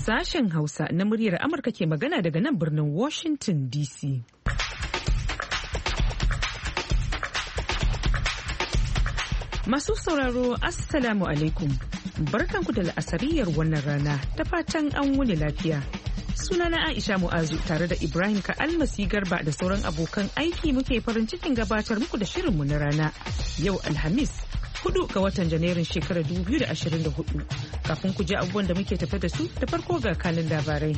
Sashen Hausa na muryar Amurka ke magana daga nan birnin Washington DC. Masu sauraro, Assalamu alaikum. Barkanku da la'asariyar wannan rana, ta fatan an wuni lafiya. Sunana Aisha Mu'azu tare da Ibrahim Ka'almasi Garba da sauran abokan aiki muke farin cikin gabatar muku da shirinmu na rana. Yau Alhamis, 4 ga watan Janairun shekarar 2024. Kafin ku ji abubuwan da muke tafe da su, da farko ga kanin labarai.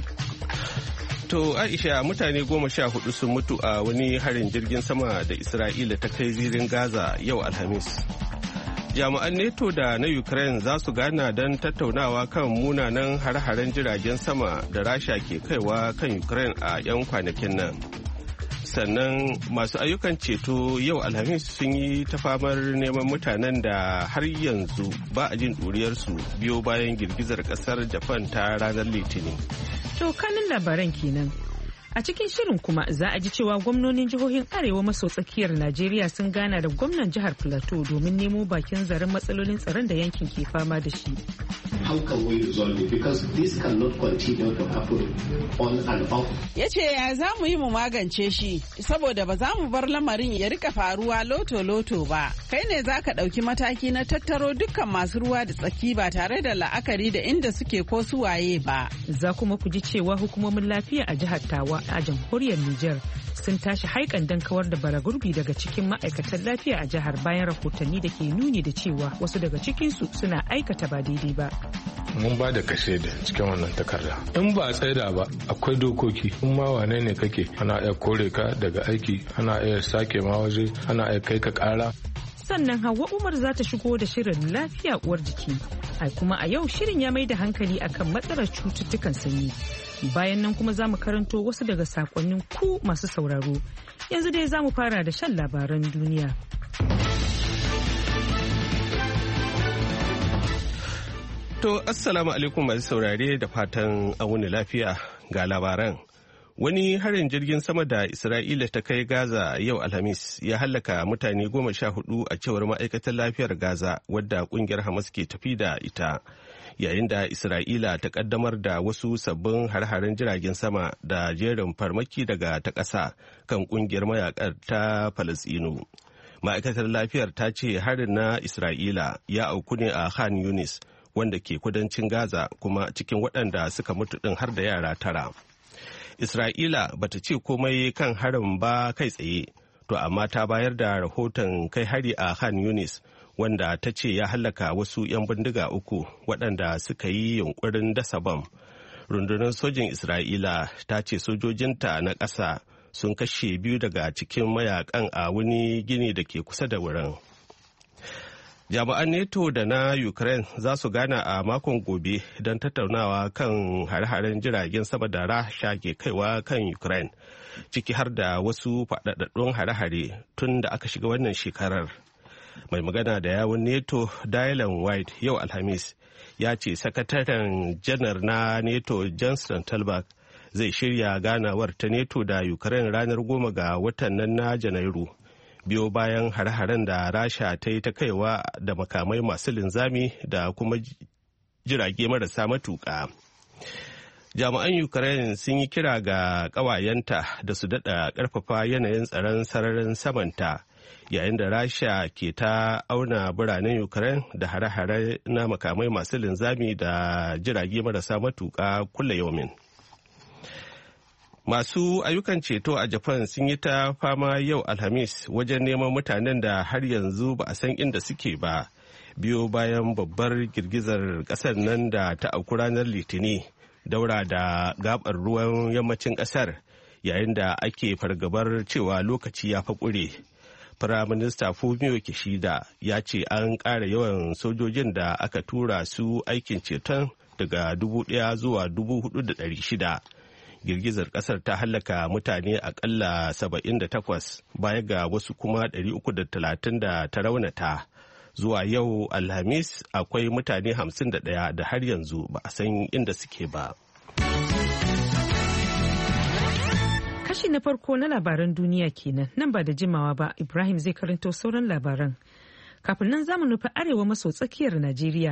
To Aisha, mutane 14 sun mutu a wani harin jirgin sama da Isra'ila ta kai zirin Gaza yau Alhamis. Jami'an NATO da na Ukraine za su gana don tattaunawa kan munanan hare-haren jiragen sama da Rasha ke kaiwa kan Ukraine a 'yan kwanakin nan. Sannan masu ayyukan ceto yau Alhamis sun yi ta famar neman mutanen da har yanzu ba a jin ɗuriyarsu biyo bayan girgizar ƙasar Japan ta ranar Litinin. To kanin labaran kenan. A cikin shirin kuma za a ji cewa gwamnonin jihohin Arewa maso tsakiyar Najeriya sun gana da gwamnan jihar Plateau domin nemo bakin zaren matsalolin tsaron da yankin ke fama da shi. How can we resolve it? Because this cannot continue to happen on and off. Ya ce ya za mu yi mu magance shi saboda ba za mu bar lamarin ya rika faruwa loto-loto ba. Kai ne za ka ɗauki mataki na tattaro dukkan masu ruwa da tsaki ba tare da la'akari da inda suke ko su waye ba. Za kuma ku ji cewa hukumomin lafiya a jihar Tawa a jamhuriyar Nijar sun tashi haikan don kawar da baragurbi daga cikin ma'aikatan lafiya a jihar bayan rahotanni da ke nuni da cewa wasu daga cikinsu suna aikata ba daidai ba. Mun ba da kashe da cikin wannan takarda. In ba a tsaida ba akwai dokoki. In ma wane ne kake ana iya kore ka daga aiki, ana iya sake ma waje, ana iya kai ka kara. Sannan Hauwa Umar za ta shigo da shirin lafiya uwar jiki. Ai kuma a yau shirin ya mai da hankali akan matsalar cututtukan sanyi. Bayan nan kuma za mu karanto wasu daga sakonnin ku masu sauraro. Yanzu dai za mu fara da shan labaran duniya. To, Assalamu alaikum masu saurare da fatan an wuni lafiya ga labaran. Wani harin jirgin sama da Isra'ila ta kai Gaza yau Alhamis ya hallaka mutane 14 a cewar ma'aikatar lafiyar Gaza wadda kungiyar Hamas ke tafi da ita. Yayin da Isra'ila ta kaddamar da wasu sabbin har-haren jiragen sama da jerin farmaki daga ta ƙasa kan kungiyar mayakar ta Falasɗinu. Ma'aikatar lafiyar ta ce harin na Isra'ila ya auku ne a Khan Yunis wanda ke kudancin Gaza kuma cikin waɗanda suka mutu ɗin har da yara 9. Isra'ila bata ce komai kan harin ba kai tsaye, to amma ta bayar da rahoton kai hari a Khan Yunis wanda ta ce ya hallaka wasu 'yan bindiga 3 waɗanda suka yi yunkurin dasa bam. Rundunar sojin Isra'ila ta ce sojojinta na ƙasa sun kashe 2 daga cikin mayakan a wani gini da ke kusa da wurin. Jami'an NATO da na Ukraine za su gana a makon gobe don tattaunawa kan hare-haren jiragen sama da Rasha ke kaiwa kan Ukraine, ciki har da wasu faɗaɗɗun hare-hare tun da aka shiga wannan shekarar. Mai magana da yawun NATO Dylan White yau Alhamis ya ce sakataren janar na NATO Jens Stoltenberg zai shirya ganawar ta NATO da Ukraine ranar 10 ga watan nan na Janairu. Biyo bayan hare-haren da Rasha ta yi ta kaiwa da makamai masu linzami da kuma jirage marasa matuƙa. Jami'an Ukraine sun yi kira ga ƙawayenta da su daɗa ƙarfafa yanayin tsaron sararin samanta yayin da Rasha ke ta auna biranen Ukraine da hare-hare na makamai masu linzami da jirage marasa matuƙa kulle yaumin. Masu ayyukan ceto a Japan sun yi ta fama yau Alhamis wajen neman mutanen da har yanzu ba a san inda suke ba, biyo bayan babbar girgizar ƙasar nan da ta auku ranar Litini, daura da gabar ruwan yammacin ƙasar, yayin da ake fargabar cewa lokaci ya faƙure. Firaminista Fumio Kishida ya ce an ƙara yawan sojojin da aka tura su aikin ceton daga 1,000 zuwa 4,600. Girgizar kasar ta hallaka mutane akalla 78 baya ga wasu kuma 330 da ta raunata. Zuwa yau Alhamis akwai mutane 51 da har yanzu ba a san inda suke ba. Kashi na farko na labaran duniya kenan, nan ba da jimawa ba Ibrahim zai karanto sauran labaran. Kafin nan zamu nufi arewa maso tsakiyar Najeriya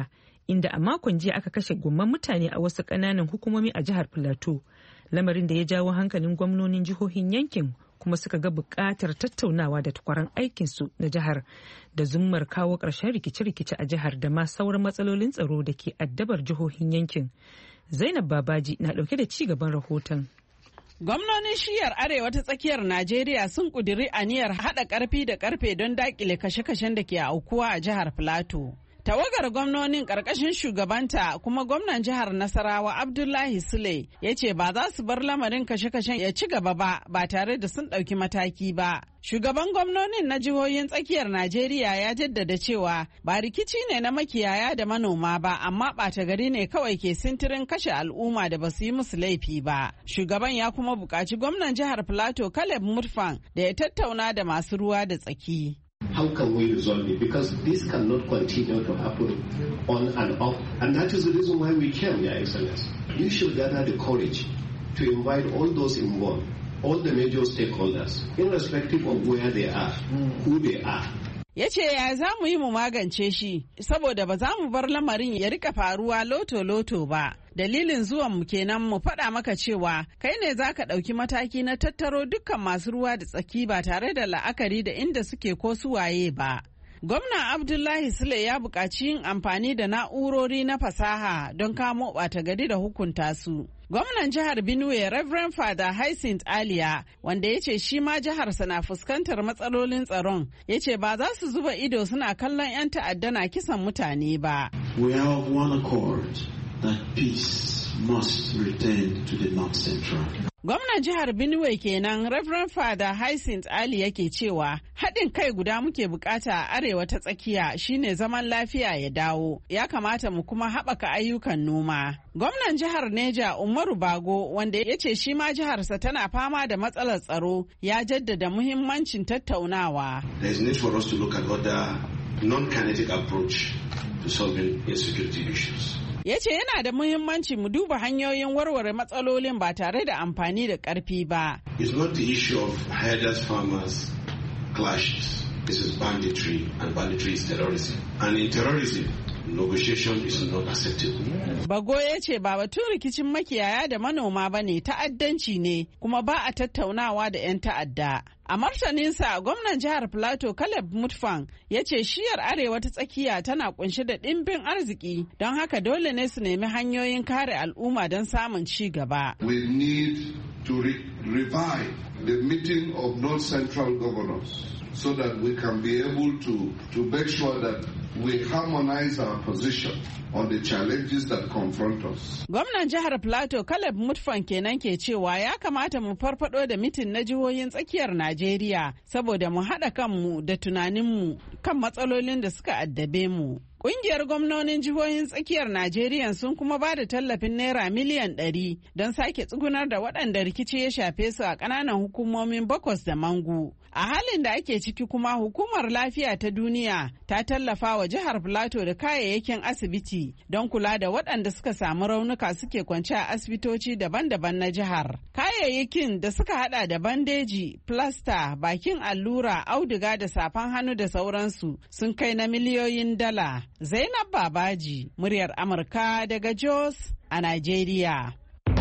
inda a makon jiya aka kashe gomman mutane a wasu ƙananan hukumomi a jihar Plateau, lamarin da ya jawo hankalin gwamnonin jihohin yankin kuma suka ga buƙatar tattaunawa da takwaran aikinsu na jihar da zummar kawo ƙarshen rikice-rikice a jihar da ma sauran matsalolin tsaro da ke addabar jihohin yankin. Zainab Babaji na ɗauke da ci gaban rahoton. Gwamnonin shiyar arewa ta tsakiyar Najeriya sun ƙudiri aniyar haɗa ƙarfi da ƙarfe don daƙile kashe-kashen da ke aukuwa a jihar Plateau. Tawagar gwamnonin ƙarƙashin shugabanta kuma gwamnan jihar Nasarawa Abdullahi Sule ya ce ba za su bar lamarin kashe-kashen ya ci gaba ba tare da sun ɗauki mataki ba. Shugaban gwamnonin na jihohin tsakiyar Najeriya ya jaddada cewa ba rikici ne na makiyaya da manoma ba, amma ɓata gari ne kawai ke sintirin kashe al'umma da ba su yi musu laifi ba. Shugaban ya kuma buƙaci gwamnan jihar Plateau Caleb Mutfwang da ya tattauna da masu ruwa da tsaki. How can we resolve it? Because this cannot continue to happen on and off. And that is the reason why we came, Your Excellency. You should gather the courage to invite all those involved, all the major stakeholders, irrespective of where they are, who they are. Ya ce ya za mu yi mu magance shi, saboda ba za mu bar lamarin ya rika faruwa loto-loto ba. Dalilin zuwan mu kenan mu faɗa maka cewa kai ne za ka ɗauki mataki na tattaro dukkan masu ruwa da tsaki ba tare da la'akari da inda suke ko su waye ba. Gwamna Abdullahi Sule ya buƙaci yin amfani da na'urori na fasaha don kamo ɓata gari da hukunta su. Gwamnan jihar Benue Reverend Father Hyacinth Aliya, wanda ya ce shi ma jiharsa na fuskantar matsalolin tsaron, ya ce ba za su zuba ido suna kallon 'yan ta'adda na kisan mutane ba. We are of one accord that peace must return to the North Central. Gwamnan jihar Benue kenan Reverend Father Hyacinth Ali yake cewa haɗin kai guda muke bukata a arewa ta tsakiya shine zaman lafiya ya dawo. Ya kamata mu kuma haɓaka ayyukan noma. Gwamnan jihar Neja Umaru Bago, wanda ya ce shi ma jiharsa tana fama da matsalar tsaro, ya jaddada muhimmancin tattaunawa. There is need for us to look at other non-kinetic approach to solving insecurity issues. Ya ce yana da muhimmanci mu duba hanyoyin warware matsalolin ba tare da amfani da ƙarfi ba. It's not the issue of herders, farmers, clashes. This is banditry, and banditry is terrorism. And in terrorism, negotiation is not acceptable. Bago ya ce ba batun rikicin makiyaya da manoma ba ne, ta'addanci ne, kuma ba a tattaunawa da 'yan ta'adda. A martaninsa, gwamnan jihar Plateau Caleb Mutfwang ya ce shiyar arewa ta tsakiya tana kunshe da ɗimbin arziki, don haka dole ne su nemi hanyoyin kare al'umma don samun ci gaba. We need to revive the meeting of North Central governors so that we can be able to make sure that we harmonize our position on the challenges that confront us. Gwamnan jihar Plateau Caleb Mutfwang kenan ke cewa ya kamata mu farfado da mitin na jihohin tsakiyar Najeriya saboda mu haɗa kanmu da tunaninmu kan matsalolin da suka addabe mu. Ƙungiyar gwamnonin jihohin tsakiyar Najeriya sun kuma ba da tallafin naira miliyan 100 don sake tsugunar da waɗanda rikici ya shafe su a ƙananan hukumomin Bokos da Mangu. A halin da ake ciki kuma hukumar lafiya ta duniya ta tallafa wa jihar Plateau da kayayyakin asibiti don kula da waɗanda suka samu raunuka suke kwance a asibitoci daban-daban na jihar. Kayayyakin da suka hada da bandeji, plasta, bakin allura, auduga da safan hannu da sauransu sun kai na miliyoyin dala. Zainab Babaji, muryar Amurka daga Jos a Najeriya.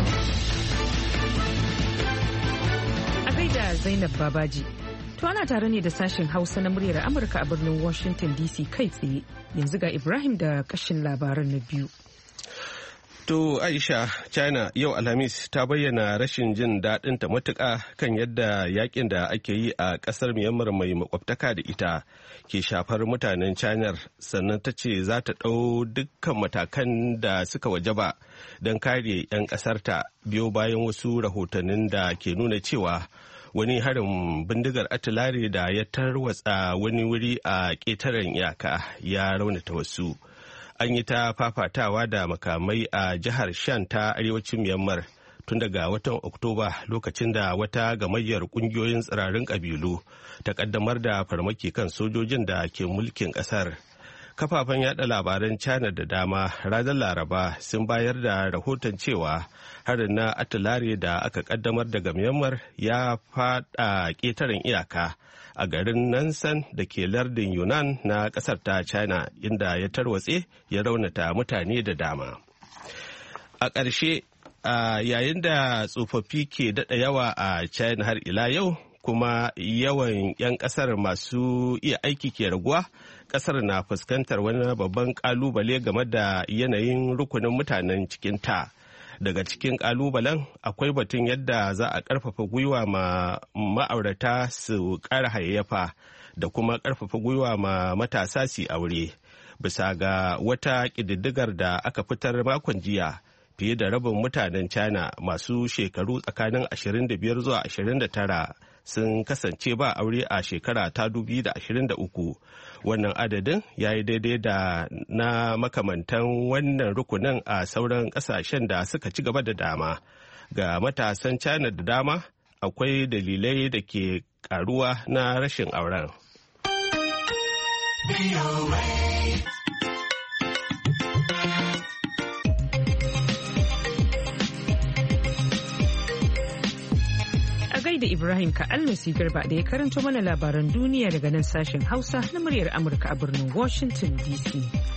A gaida Zainab Babaji. To ana tare ne da sashen Hausa na muryar Amurka a birnin Washington DC kai tsaye. Yanzu ga Ibrahim da kashin labaran na biyu. To Aisha, China yau Alhamis ta bayyana rashin jin daɗinta matuƙa kan yadda yakin da ake yi a ƙasar Myanmar mai makwabtaka da ita ke shafar mutanen China, sannan ta ce za ta ɗau dukkan matakan da suka wajaba don kare 'yan ƙasarta biyo bayan wasu rahotannin da ke nuna cewa wani harin bindigar atilare da ya tarwatsa wani wuri a ƙetaren iyaka ya raunata wasu. An yi ta fafatawa da makamai a jihar Shan ta arewacin Myanmar tun daga watan Oktoba, lokacin da wata gamayyar kungiyoyin tsirarin kabilu ta kaddamar da farmaki kan sojojin da ke mulkin kasar. Kafafen yada labaran China da dama ranar Laraba sun bayar da rahoton cewa harin na atilare da aka kaddamar daga Myanmar ya fada ƙetaren iyaka a garin Nansan da ke lardin Yunnan na ƙasar ta China, inda ya tarwatse ya raunata mutane da dama. A ƙarshe, yayin da tsofaffi ke daɗa yawa a China har ila yau, kuma yawan 'yan ƙasar masu iya aiki ke raguwa, ƙasar na fuskantar wani babban ƙalubale game da yanayin rukunin mutanen cikinta. Daga cikin ƙalubalen akwai batun yadda za a ƙarfafa gwiwa ma ma'aurata su ƙara hayayyafa da kuma ƙarfafa gwiwa ma matasa su aure. Bisa ga wata ƙididdigar da aka fitar makon jiya, fiye da rabin mutanen China masu shekaru tsakanin 25 zuwa 29 sun kasance ba aure a shekara ta 2023. Wannan adadin ya yi daidai da na makamantan wannan rukunin a sauran kasashen da suka ci gaba da dama. Ga matasan China da dama akwai dalilai da ke karuwa na rashin auren. Da Ibrahim Ka'almasi Garba da ya karanto mana labaran duniya daga nan sashen Hausa na muryar Amurka a birnin Washington DC.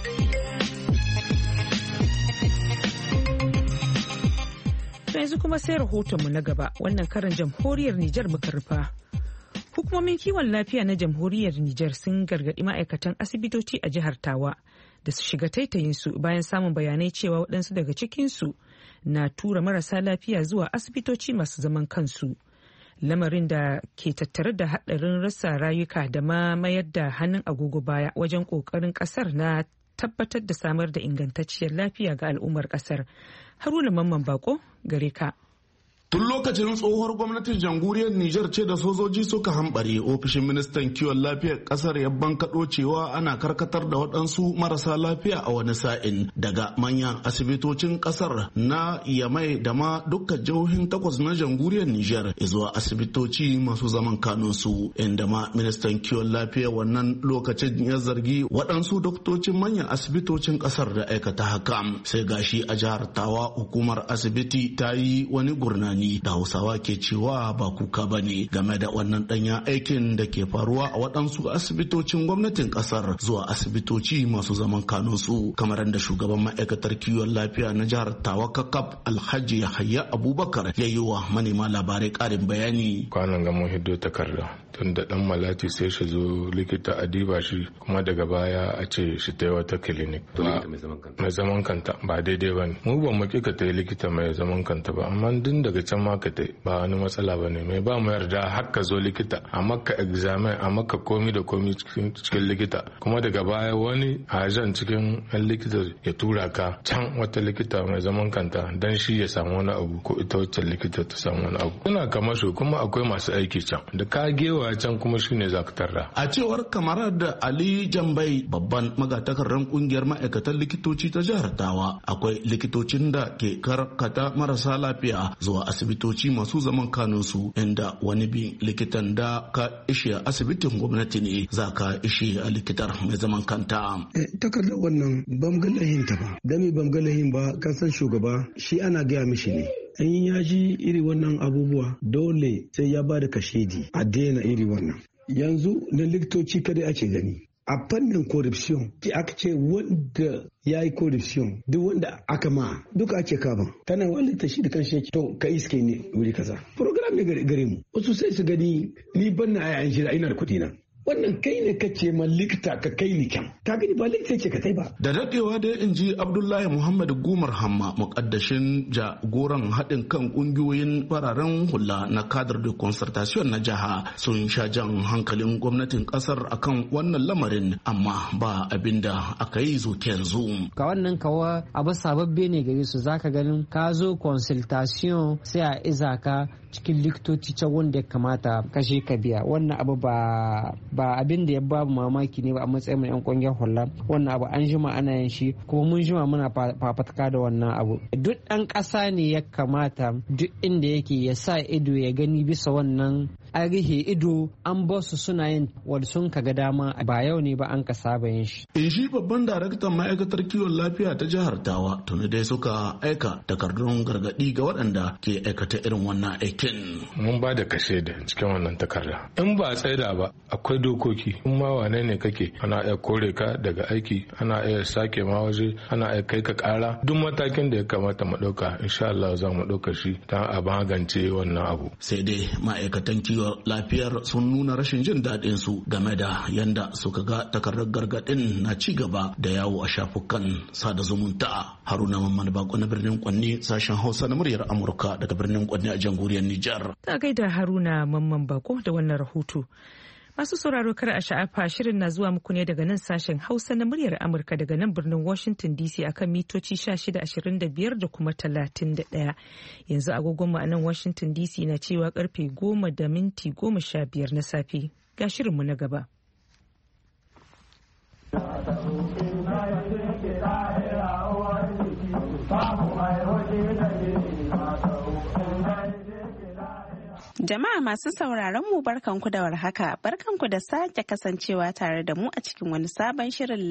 Yanzu kuma sai rahotonmu na gaba, wannan karan jamhuriyar Nijar muka rufa. Hukumomin kiwon lafiya na jamhuriyar Nijar sun gargaɗi ma'aikatan asibitoci a jihar Tawa da su shiga taitayinsu bayan samun bayanai cewa waɗansu daga cikinsu na tura marasa lafiya zuwa asibitoci masu zaman kansu. Lamarin da ke tattare da haɗarin rasa rayuka da ma mayar da hannun agogo baya wajen ƙoƙarin ƙasar na tabbatar da samar da ingantacciyar lafiya ga al'ummar ƙasar. Haruna Mamman Bako gare ka. Tun lokacin tsohuwar gwamnatin jamhuriyar Nijar ce da sojoji suka hambare ofishin ministan kiwon lafiyar kasar ya bankaɗo cewa ana karkatar da waɗansu marasa lafiya a wani sa'in daga manyan asibitocin kasar na Yamai da ma dukkan jihohin 8 na jamhuriyar Nijar zuwa asibitoci masu zaman kanunsu, inda ma ministan kiwon lafiya wannan lokacin ya zargi waɗansu doktocin manyan asibitocin kasar da aikata haka. Sai gashi a jihar Tawa hukumar asibiti ta yi wani gurnani da Hausawa ke cewa ba kuka ba ne game da wannan danyen aikin da ke faruwa a waɗansu asibitocin gwamnatin ƙasar zuwa asibitoci masu zaman kanunsu, kamar da shugaban ma'aikatar kiwon lafiya na jihar Tawa Kakaf Alhaji Yahaya Abubakar ya yi wa manema labarai ƙarin bayani. Kwanan ga mun hiddo takarda tun da ɗan malati sai shi zo likita a diba shi kuma daga baya a ce shi ta yi wata clinic mai zaman kanta ba daidai ba ne. Mu ban maki ka ta yi likita mai zaman kanta ba, amma din daga can ma ka tai ba wani matsala ba ne. Mai ba mu yarda har ka zo likita a maka examen a maka komi da komi cikin likita, kuma daga baya wani ajan cikin likita ya tura ka can wata likita mai zaman kanta dan shi ya samu wani abu ko ita wacce likita ta samu wani abu. Ina kamar shi kuma akwai masu aiki can da ka gewa can kuma shine za ka tarra. A cewar kamarar da Ali Jambai babban magatakarran kungiyar ma'aikatan likitoci ta jihar Tawa, akwai likitocin da ke karkata marasa lafiya zuwa asibitoci masu zaman kanunsu, inda wani bi likitan da ka ishe a asibitin gwamnati ne za ka ishe a likitar mai zaman kanta. Takardar wannan bamgalahin ta ba, dami bamgalahin ba, kasan shugaba shi ana gaya mishi ne. In ya ji iri wannan abubuwa dole sai ya ba da kashedi a daina iri wannan. Yanzu na likitoci kada ake gani. A fannin corruption ki aka ce wanda ya yi corruption duk wanda aka ma duka ake kaban tana wani ta shi da kan shi to ka iske ne wuri kaza program ne gare mu wasu sai su gani ni ban na ayan shi ina da kuɗi na wannan kai ne kace ma likita ka kai ni kyan ka gani ba likita ce ka kai ba. Da dadewa dai in ji Abdullahi Muhammad Gumar Hamma, mukaddashin jagoran haɗin kan ƙungiyoyin fararen hula na cadre de concertation na jiha, sun sha jan hankalin gwamnatin ƙasar akan wannan lamarin, amma ba abin da aka yi zo yanzu. Ka wannan kawa abu sababbe ne gare su, zaka ganin ka zo consultation sai a iza ka cikin likitoci can wanda ya kamata kashe ka biya. Wannan abu ba abin da ya babu mamaki ne ba a matsayin mu yan kungiyar hula. Wannan abu an jima ana yin shi kuma mun jima muna fafatka da wannan abu. Duk ɗan ƙasa ne ya kamata duk inda yake ya sa ido ya gani bisa wannan an rihe ido an ba su suna yin wadda sun kaga dama ba yau ne ba an ka saba yin shi. In shi babban daraktan ma'aikatar kiwon lafiya ta jihar Tawa tuni dai suka aika takardun gargaɗi ga waɗanda ke aikata irin wannan aikin. Mun ba da kashe da cikin wannan takarda. In ba a tsaida ba akwai dokoki. In ma wane ne kake ana iya kore ka daga aiki, ana iya sake ma waje, ana iya kai ka ƙara. Duk matakin da ya kamata mu ɗauka insha Allah za mu ɗauka shi don a magance wannan abu. Sai dai ma'aikatan kiwon lafiyar sun nuna rashin jin daɗin su game da yanda suka ga takardar gargaɗin na ci gaba da yawo a shafukan sada zumunta. Haruna Mamman Bako na birnin Kwanni, sashen Hausa na muryar Amurka daga birnin Kwanni a jamhuriyar Nijar. Ta gaida Haruna Mamman Bako da wannan rahoto. Masu sauraro kar a sha'afa shirin na zuwa muku ne daga nan sashen Hausa na muryar Amurka daga nan birnin Washington DC akan mitoci 1625 da kuma 31. Yanzu agogonmu a nan Washington DC na cewa karfe 10:15 na safe. Ga shirinmu na gaba. Jama'a masu sauraron mu barkanku da warhaka, barkanku da sake kasancewa tare da mu a cikin wani sabon shirin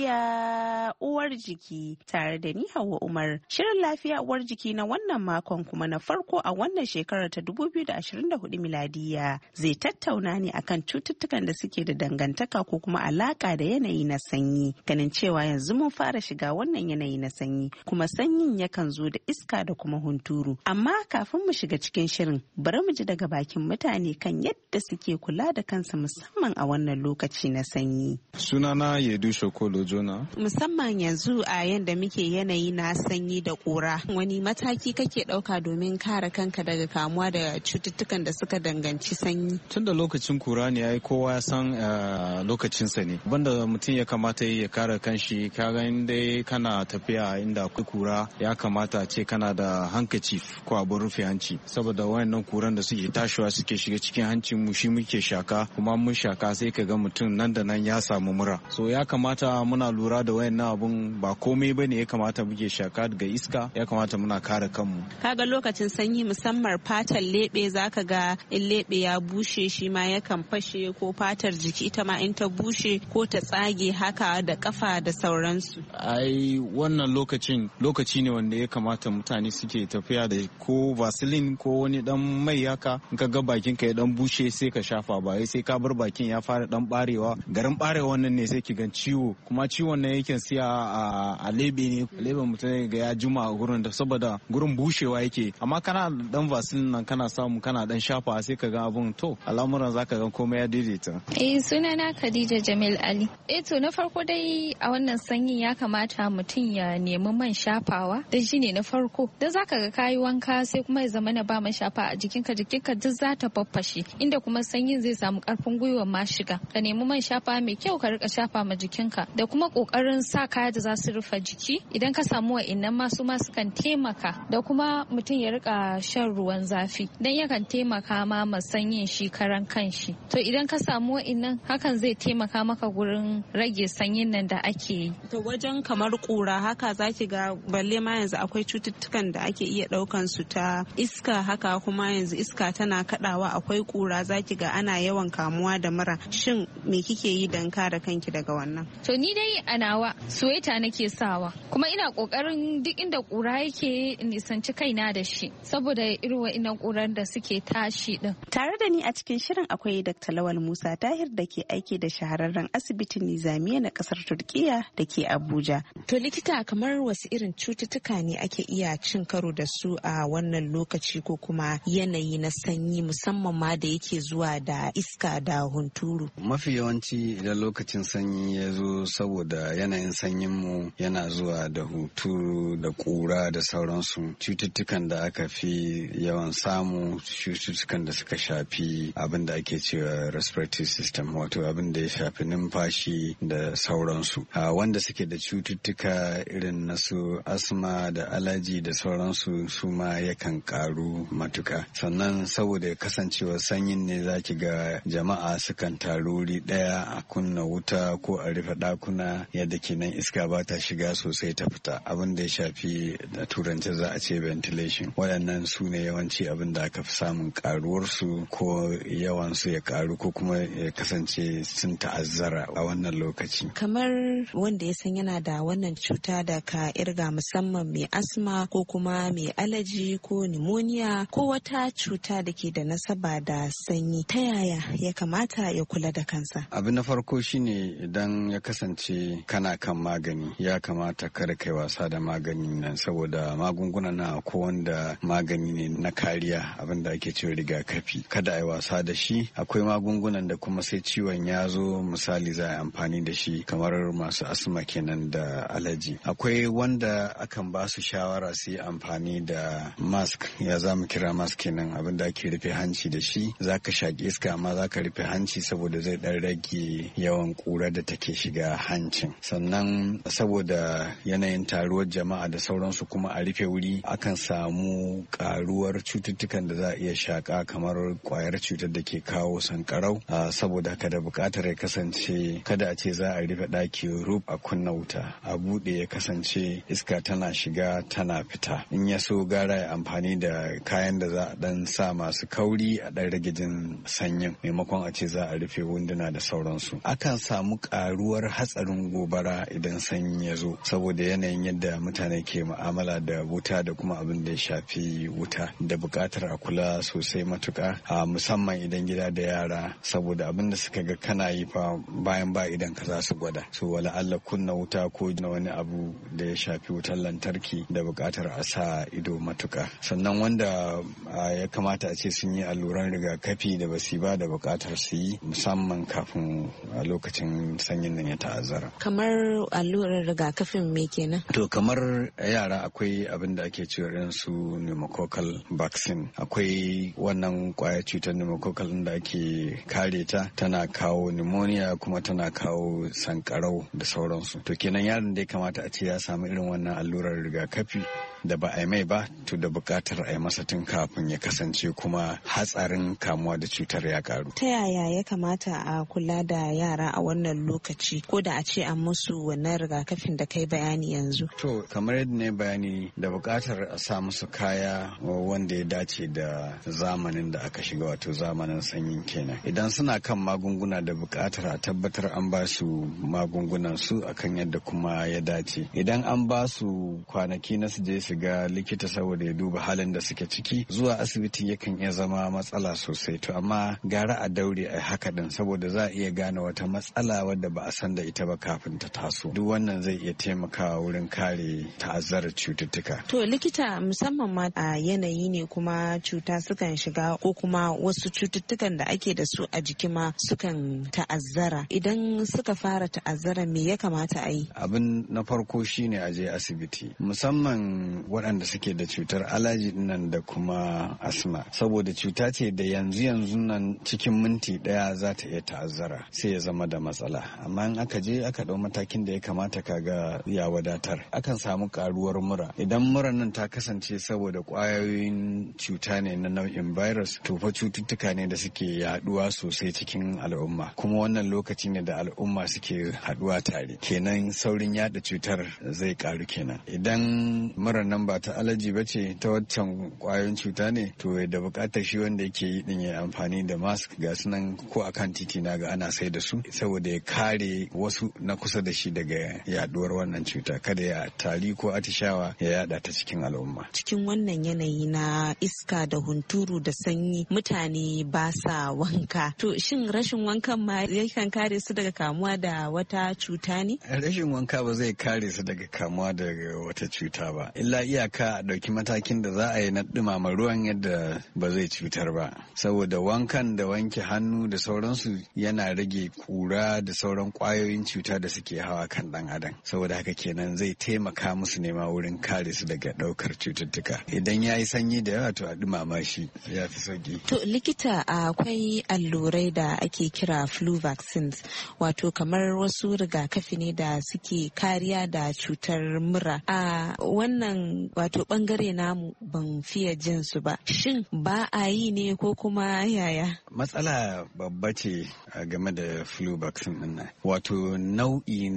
lafiya uwar jiki tare da ni Hauwa Umar. Shirin lafiya uwar jiki na wannan makon kuma na farko a wannan shekarar ta 2024 miladiya zai tattauna ne akan cututtukan da suke da dangantaka ko kuma alaka da yanayi na sanyi. Ganin cewa yanzu mun fara shiga wannan yanayi na sanyi kuma sanyin yakan zo da iska da kuma hunturu. Amma kafin mu shiga cikin shirin bari mu ji daga bakin mutane kan yadda suke kula da kansu musamman a wannan lokaci na sanyi. Sunana Yedu Shokolo Jona. Musamman yanzu a yanda muke yanayi na sanyi da ƙura, wani mataki kake ɗauka domin kare kanka daga kamuwa da cututtukan da suka danganci sanyi? Tun da lokacin kura ne ai kowa ya san lokacinsa ne. Banda mutum ya kamata ya kare kanshi, kaga dai kana tafiya inda akwai kura ya kamata ce kana da handkerchief ko abin rufe hanci, saboda wayannan kuran da suke tashiwa suke shiga cikin hancin mu shi muke shaka, kuma mun shaka sai ka ga mutum nan da nan ya samu mura. So ya kamata muna lura da wayannan abun, ba komai bane ya kamata muke shaka daga iska, ya kamata muna kare kanmu. Kaga lokacin sanyi musamman fatar lebe zaka ga in lebe ya bushe shi ma yakan fashe, ko fatar jiki ita ma in ta bushe ko ta tsage haka, da kafa da sauransu. Ai wannan lokaci ne wanda ya kamata mutane suke tafiya da ko vaseline ko wani dan mai haka, in ka ga bakin ka ya dan bushe sai ka shafa, ba sai ka bar bakin ya fara dan barewa. Garin barewa wannan ne sai ki gan ciwo, kuma ciwon nan yake siya a lebe ne, leben mutum ga ya juma a gurin da saboda gurin bushewa yake. Amma kana dan vaseline nan kana samu kana dan shafa sai ka ga abun to al'amuran zaka ga komai ya daidaita. Sunana Khadija Jamil Ali. To na farko dai a wannan sanyi ya kamata mutum ya nemi man shafawa, dan shine na farko. Dan zaka ga kayi wanka sai kuma ya zama na ba man shafa a jikinka duk za ta faffashe, inda kuma sanyin zai samu karfin gwiwa ma shiga. Ka nemi man shafa mai kyau ka rika shafa ma jikinka, da kuma kokarin sa kaya da za su rufe jiki. Idan ka samu wa'annan masu kan taimaka, da kuma mutum ya rika shan ruwan zafi dan yakan taimaka ma sanyin shi karan kanshi. To idan ka samu wa'annan hakan zai taimaka maka gurin rage sanyin nan da ake yi. To wajen kamar kura haka zaki ga balle ma yanzu akwai cututtukan da ake iya daukan su ta iska haka, kuma yanzu iska tana kadawa akwai kura zaki ga ana yawan kamuwa da mura. Shin me kike yi dan kare kanki daga wannan? To ni dai a nawa suweta nake sawa, kuma ina kokarin duk inda kura yake nisanci kaina da shi, saboda irin wa'innan kuran da suke tashi din. Tare da ni a cikin shirin akwai Dr. Lawal Musa Tahir da ke aiki da shahararren asibitin Nizamiya na kasar Turkiya da ke Abuja. To likita, kamar wasu irin cututtuka ne ake iya cin karo da su a wannan lokaci ko kuma yanayi na sanyi, musamman ma da yake zuwa da iska da hunturu? Mafi yawanci idan lokacin sanyi ya zo, saboda yanayin sanyin mu yana zuwa da hunturu da kura da sauransu, cututtukan da aka fi yawan samu cututtukan da suka shafi abin da ake cewa respiratory system, wato abin da ya shafi numfashi da sauransu, wanda suke da cututtuka irin na su asma da alaji da sauransu, su ma yakan karu matuka. Sannan dan saboda kasancewa sanyin ne zaki ga jama'a sukan taruri daya a kunna wuta ko a rufe dakuna yadda kenan iska ba ta shiga sosai ta fita, abin da ya shafi da turanci za a ce ventilation. Waɗannan su ne yawanci abin da aka fi samun karuwarsu ko yawansu ya karu ko kuma ya kasance sun ta'azzara a wannan lokaci. Kamar wanda ya san yana da wannan cuta da ka irga, musamman mai asma ko kuma mai alaji ko pneumonia ko wata cuta da ke da nasaba da sanyi, ta yaya ya kamata ya kula da kansa? Abin na farko shine idan ya kasance kana kan magani, ya kamata kada kai wasa da maganin nan, saboda magungunan na ko wanda magani ne na kariya, abin da ake cewa rigakafi, kada a yi wasa da shi. Akwai magungunan da kuma sai ciwon ya zo, misali za a yi amfani da shi, kamar masu asma kenan da alaji. Akwai wanda akan ba su shawara su yi amfani da mask, ya za mu kira mask kenan, abin da ake rufe hanci da shi. Za ka shaƙi iska amma za ka rufe hanci saboda zai ɗan rage yawan ƙura da take shiga hancin. Sannan saboda yanayin taruwar jama'a da sauransu kuma a rufe wuri, akan samu ƙaruwar cututtukan da za a iya shaƙa, kamar ƙwayar cutar da ke kawo sankarau. Saboda haka da buƙatar ya kasance kada a ce za a rufe ɗaki rub a kunna wuta, a buɗe ya kasance iska tana shiga tana fita. In ya so gara ya amfani da kayan da za a ɗan sa masu kauri a ɗan rage jin sanyin, maimakon a ce za a rufe wunduna da sauransu. Akan samu ƙaruwar hatsarin gobara idan sanyi ya zo, saboda yanayin yadda mutane ke mu'amala da wuta da kuma abin da ya shafi wuta, da buƙatar a kula sosai matuƙa, musamman idan gida da yara, saboda abin da suka ga kana yi fa bayan ba idan ka za su gwada. So wala Allah kunna wuta ko na wani abu da ya shafi wutar lantarki, da buƙatar a sa ido matuƙa. Sannan wanda ya kamata a ce sun yi alluran rigakafi da basu ba, da buƙatar su yi, musamman kafin lokacin sanyin nan ya ta'azzara. Kamar allurar rigakafin me kenan? To kamar yara akwai abin da ake cewa irin su pneumococcal vaccine. Akwai wannan kwayar cutar pneumococcal da ake kare ta, tana kawo pneumonia kuma tana kawo sankarau da sauransu. To kenan yaron da ya kamata a ce ya samu irin wannan allurar rigakafi da ba a yi mai ba, to da buƙatar a yi masa tun kafin ya kasance kuma hatsarin kamuwa da cutar ya karu. Ta yaya ya kamata a kula da yara a wannan lokaci, ko da a ce an musu wannan rigakafin da kai bayani yanzu? To kamar yadda ne bayani, da buƙatar a sa musu kaya wanda ya dace da zamanin da aka shiga, wato zamanin sanyin kenan. Idan suna kan magunguna, da buƙatar a tabbatar an ba su magungunan su akan yadda kuma ya dace. Idan an ba su kwanaki na su je su ga likita saboda ya duba halin da suke ciki, zuwa asibiti yakan iya zama matsala sosai. To amma gara a daure a haka din, saboda za a iya gane wata matsala wadda ba a san da ita ba kafin ta taso. Duk wannan zai iya taimakawa wurin kare ta'azzarar cututtuka. To likita, musamman ma a yanayi ne kuma cuta sukan shiga, ko kuma wasu cututtukan da ake da su a jiki ma sukan ta'azzara. Idan suka fara ta'azzara, me ya kamata a yi? Abin na farko shine a je asibiti, musamman waɗanda suke da cutar alaji nan da kuma asma, saboda cuta ce da yanzu nan cikin minti ɗaya za ta iya ta'azzara, sai ya zama da matsala. Amma in aka je aka ɗau matakin da ya kamata, kaga ya wadatar. Akan samu ƙaruwar mura. Idan mura nan ta kasance saboda ƙwayoyin cuta ne na nau'in virus, to fa cututtuka ne da suke yaɗuwa sosai cikin al'umma, kuma wannan lokaci ne da al'umma suke haɗuwa tare, kenan saurin yaɗa cutar zai ƙaru kenan. Idan mura nan ba ta alaji ba ce, ta waccan ƙwayoyin cuta ne, to da buƙatar shi wanda yake yi din ya amfani da mask, ga sunan ko akan titi na ga ana sai da su, saboda ya kare wasu na kusa da shi daga yaduwar wannan cuta, kada ya tari ko atishawa ya yada ta cikin al'umma. Cikin wannan yanayi na iska da hunturu da sanyi, mutane ba sa wanka. To shin rashin wankan ma yakan kare su daga kamuwa da wata cuta ne? Rashin wanka ba zai kare su daga kamuwa daga wata cuta ba, illa iyaka a ɗauki matakin da za a yi na ɗumama ruwan yadda ba zai cutar ba, saboda wankan da wanke hannu da sauransu yana rage kura da sauran ƙwayoyin cuta da suke hawa kan ɗan adam, saboda haka kenan zai taimaka musu nema wurin kare su daga ɗaukar cututtuka. Idan ya yi sanyi da yawa, to a ɗumama shi ya fi sauki. To likita, akwai allurai da ake kira flu vaccines, wato kamar wasu rigakafi ne da suke kariya da cutar mura. A wannan wannan wato bangare namu ban fiye jin su ba. Shin ba a yi ne ko kuma yaya? Matsala babba ce game da flu vaccine din nan. Wato nau'i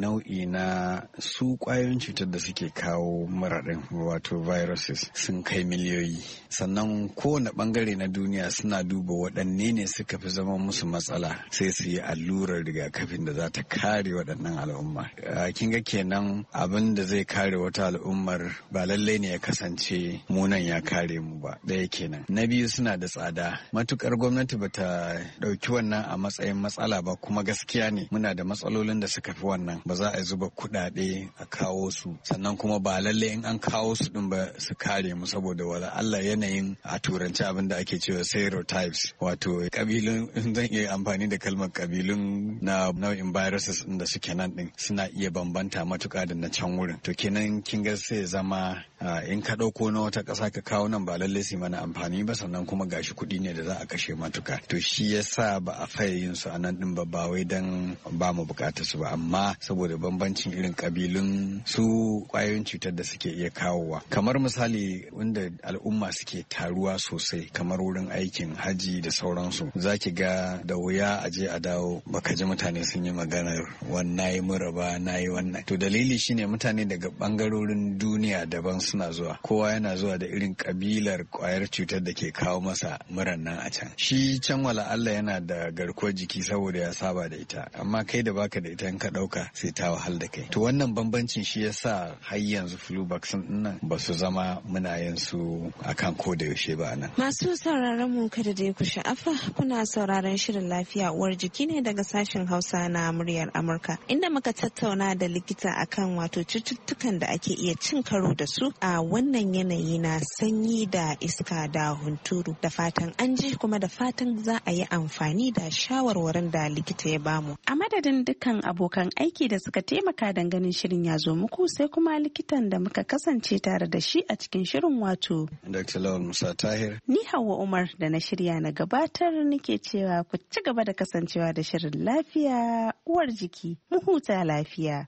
na su kwayoyin cutar da suke kawo mura din, wato viruses, sun kai miliyoyi. Sannan kowane bangare na duniya suna duba waɗanne ne suka fi zama musu matsala sai su yi allurar rigakafin da za ta kare waɗannan al'umma. Kin ga kenan abin da zai kare wata al'ummar ba lallai ne ya kasance munan ya kare mu ba. Ɗaya kenan. Na biyu, suna da tsada. Matukar gwamnati bata ɗauki wannan a matsayin matsala ba, kuma gaskiya ne muna da matsalolin da suka fi wannan, ba za a zuba kuɗaɗe a kawo su, sannan kuma ba lallai in an kawo su ɗin ba su kare mu, saboda wala Allah yanayin a turanci abin da ake cewa stereotypes, wato kabilun, zan iya amfani da kalmar kabilun na nau'in viruses da suke nan din suna iya bambanta matuka da na can wurin. To kenan kin ga sai zama in ka ɗauko na wata ƙasa ka kawo nan ba lallai su mana amfani ba, sannan kuma gashi kuɗi ne da za a kashe matuka. To shi yasa ba a faye yin su a nan din ba wai dan ba mu bukatar su ba, amma saboda bambancin irin kabilun su kwayoyin cutar da suke iya kawowa. Kamar misali wanda al'umma suke taruwa sosai, kamar wurin aikin haji da sauransu, zaki ga da wuya a je a dawo baka ji mutane sun yi maganar wannan yi mura ba, na yi wannan. To dalili shine mutane daga bangarorin duniya daban suna zuwa, kowa yana zuwa da irin kabilar kwayar cutar da ke kawo masa muran nan a can. Shi can wala Allah yana da garkuwar jiki saboda ya saba da ita, amma kai da baka da ita in ka dauka sai ta wahal da kai. To wannan bambancin shi yasa har yanzu flu vaccine din nan ba su zama muna yin su akan ko da yaushe ba nan. Masu sauraron mu kada dai ku sha'afa, kuna sauraron shirin lafiya uwar jiki ne daga sashen Hausa na muryar Amurka, inda muka tattauna da likita akan wato cututtukan da ake iya cin karo da su a wannan yanayi na sanyi da iska da hunturu. Da fatan an ji, kuma da fatan za a yi amfani da shawarwarin da likita ya bamu. A madadin dukkan abokan aiki da suka taimaka don ganin shirin ya zo muku, sai kuma likitan da muka kasance tare da shi a cikin shirin, wato Dr. Lawal Musa Tahir. Ni Hauwa Umar da na shirya na gabatar nake cewa ku ci gaba da kasancewa da shirin lafiya uwar jiki, mu huta lafiya.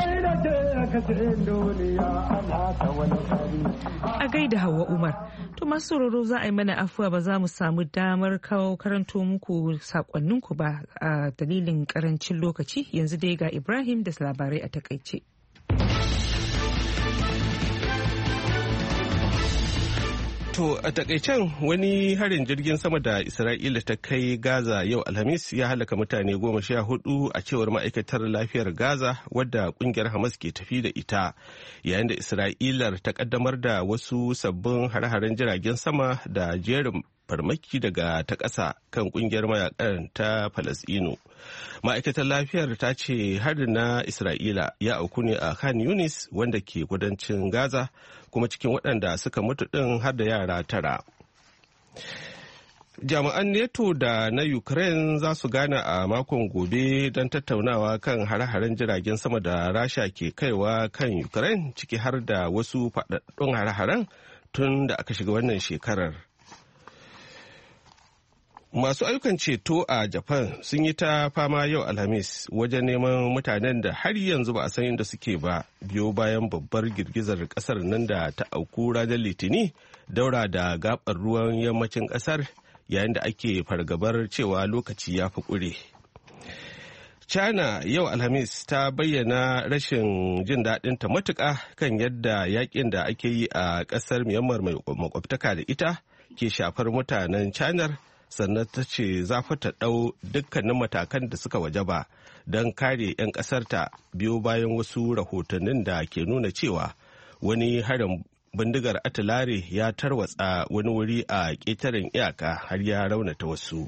A gaida Hauwa Umar. To masu sauraro, za a yi mana afuwa, ba za mu samu damar karanto muku sakonninku ba a dalilin karancin lokaci. Yanzu dai ga Ibrahim da labarai a takaice. To a takaicen, wani harin jirgin sama da Isra'ila ta kai Gaza yau Alhamis ya halaka mutane 14 a cewar ma'aikatar lafiyar Gaza, wadda kungiyar Hamas ke tafi da ita, yayin da Isra'ilar ta kaddamar da wasu sabbin hare-haren jiragen sama da jerin farmaki daga ta ƙasa kan kungiyar mayakan ta Falasɗinu. Ma'aikatar lafiyar ta ce harin na Isra'ila ya auku ne a Khan Yunis, wanda ke kudancin Gaza, kuma cikin waɗanda suka mutu ɗin har da yara 9. Jami'an NATO da na Ukraine za su gana a makon gobe don tattaunawa kan hare-haren jiragen sama da Rasha ke kaiwa kan Ukraine, ciki har da wasu faɗaɗɗun hare-haren tun da aka shiga wannan shekarar. Masu ayyukan ceto a Japan sun yi ta fama yau Alhamis wajen neman mutanen da har yanzu ba a san inda suke ba, biyo bayan babbar girgizar kasar nan da ta auku ranar Litini daura da gabar ruwan yammacin kasar, yayin da ake fargabar cewa lokaci ya fi ƙure. China yau Alhamis ta bayyana rashin jin daɗinta matuƙa kan yadda yakin da ake yi a ƙasar Myanmar mai makwabtaka da ita ke shafar mutanen China, sannan ta ce za ta ɗau dukkanin matakan da suka wajaba don kare 'yan ƙasarta, biyo bayan wasu rahotannin da ke nuna cewa wani harin bindigar atilare ya tarwatsa wani wuri a ƙetaren iyaka har ya raunata wasu.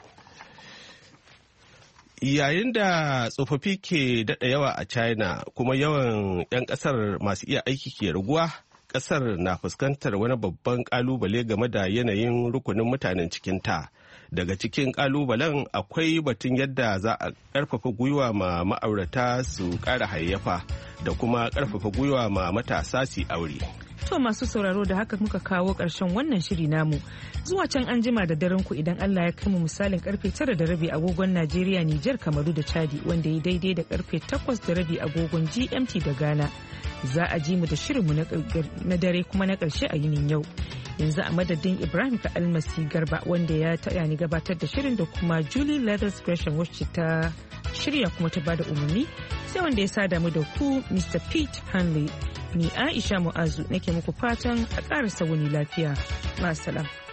Yayin da tsofaffi ke daɗa yawa a China, kuma yawan 'yan ƙasar masu iya aiki ke raguwa, ƙasar na fuskantar wani babban ƙalubale game da yanayin rukunin mutanen cikinta. Daga cikin ƙalubalen akwai batun yadda za a ƙarfafa gwiwa ma ma'aurata su ƙara hayayyafa da kuma ƙarfafa gwiwa ma matasa su aure. To masu sauraro da haka muka kawo ƙarshen wannan shiri namu. Zuwa can an jima da daren ku idan Allah ya kai mu misalin karfe 9:30 agogon Najeriya, Nijar, Kamaru da Chadi wanda ya daidai da karfe 8:30 agogon GMT da Ghana. Za a ji mu da shirinmu na dare kuma na ƙarshe a yinin yau. Yanzu a madadin Ibrahim ka almasi garba wanda ya taya ni gabatar da shirin da kuma Julie Leathers Gresham wacce ta shirya kuma ta bada umarni sai wanda ya sada mu da ku Mr. Pete Hanley. Ni Aisha Mu'azu nake muku fatan a ƙarasa wani lafiya. Ma'asalam.